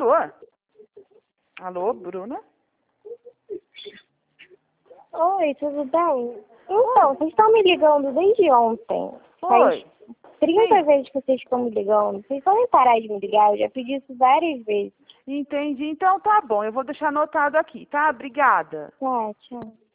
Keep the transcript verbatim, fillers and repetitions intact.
Alô? Alô, Bruna? Oi, tudo bem? Então, vocês estão me ligando desde ontem. Oi. Faz trinta Sim. vezes que vocês estão me ligando. Vocês podem parar de me ligar? Eu já pedi isso várias vezes. Entendi. Então tá bom, eu vou deixar anotado aqui, tá? Obrigada. Tá, tchau.